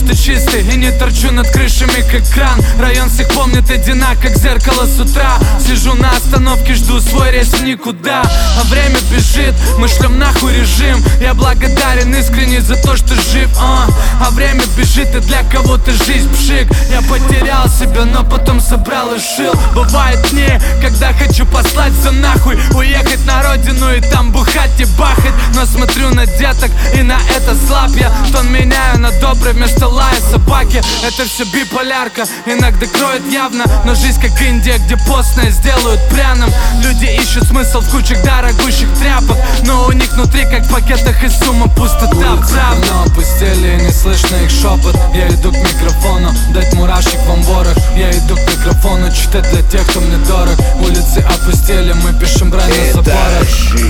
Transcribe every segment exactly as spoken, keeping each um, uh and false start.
что чистый и не торчу над крышами, как кран. Район всех помнит одинак, как зеркало с утра. Сижу на остановке, жду свой рейс в никуда. А время бежит, мы шлем нахуй режим. Я благодарен искренне за то, что жив, а, а время бежит, и для кого-то жизнь пшик. Я потерял себя, но потом собрал и шил. Бывает дни, когда хочу послать все нахуй, уехать на родину и там бухать и бахать. Но смотрю на деток и на это слаб я. Тон меняю на добрый вместо лая собаки. Это все биполярка, иногда кроет явно. Но жизнь как Индия, где постное сделают пряным. Люди ищут смысл в кучах дорогущих тряпок, но у них внутри, как в пакетах из сумма, пустота, правда. Но опустели, не слышно их шепот. Я иду к микрофону, дать мурашек вам ворох. Я иду к микрофону, читать для тех, кто мне дорог. Улицы опустели, мы пишем брань на заборах.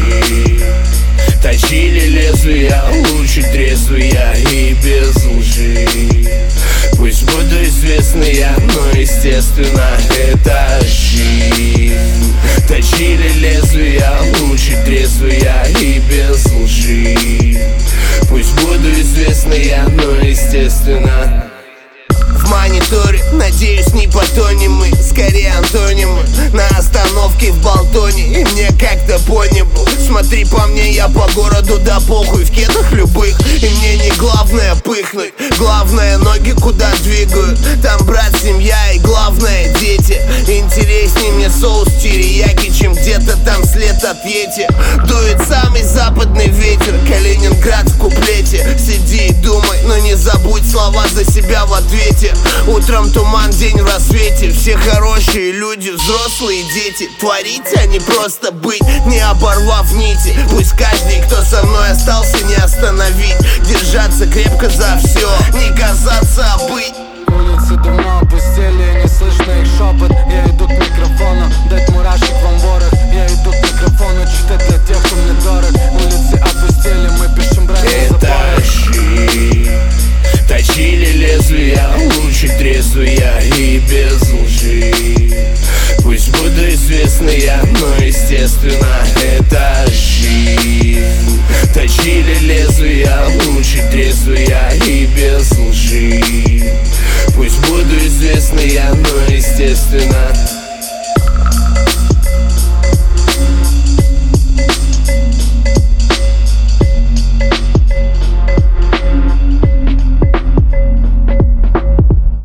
Точили лезвия, лучи трезвые и без лжи. Пусть буду известный я, но естественно это жизнь. Точили лезвия, лучи трезвые и без лжи. Пусть буду известный я, но естественно. В мониторе, надеюсь, не потонем мы, скорее антонимы. На остановке в Болтоне, и мне как-то по небу. Смотри по мне, я по городу, да похуй, в кедах любых. И мне не главное пыхнуть, главное ноги куда двигают. Там брат, семья и главное дети. Интереснее мне соус терияки, чем где-то там след от Йети. Дует самый западный ветер, Калининград в куплете. Сиди и думай, но не забудь слова за себя в ответе. Утром туман, день в рассвете. Все хорошие люди, взрослые дети. Творить, а не просто быть, не оборвав нити. Пусть каждый, кто со мной остался, не остановить. Держаться крепко за все, не казаться, а быть. Улицы давно опустели, не слышно их шепот. Я иду к микрофону, дать мурашек вам ворох. Я иду к микрофону, читать для тех, кто мне дорог. Улицы опустели, мы пишем брань на заборах. Точили лезвия, лучи трезвые и без лжи. Пусть буду известный я, но естественно это жизнь. Точили лезвия, лучи трезвые и без лжи. Пусть буду известный я, но естественно